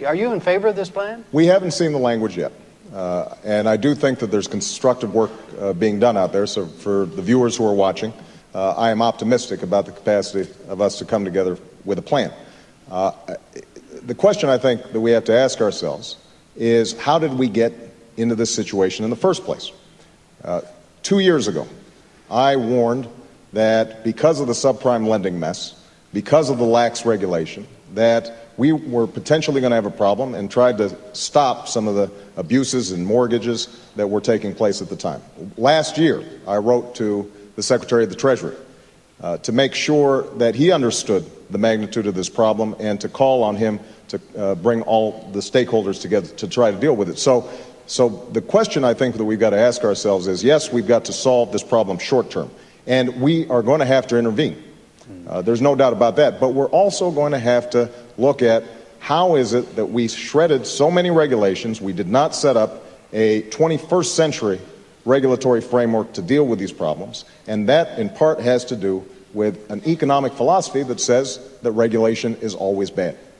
Are you in favor of this plan? We haven't seen the language yet. And I do think that there's constructive work being done out there. So for the viewers who are watching, I am optimistic about the capacity of us to come together with a plan. The question I think that we have to ask ourselves is, how did we get into this situation in the first place? 2 years ago, I warned that because of the subprime lending mess, because of the lax regulation, that we were potentially going to have a problem, and tried to stop some of the abuses and mortgages that were taking place at the time. Last year, I wrote to the Secretary of the Treasury to make sure that he understood the magnitude of this problem and to call on him to bring all the stakeholders together to try to deal with it. So the question I think that we've got to ask ourselves is, yes, we've got to solve this problem short term, and we are going to have to intervene. There's no doubt about that. But we're also going to have to look at how is it that we shredded so many regulations. We did not set up a 21st century regulatory framework to deal with these problems. And that, in part, has to do with an economic philosophy that says that regulation is always bad.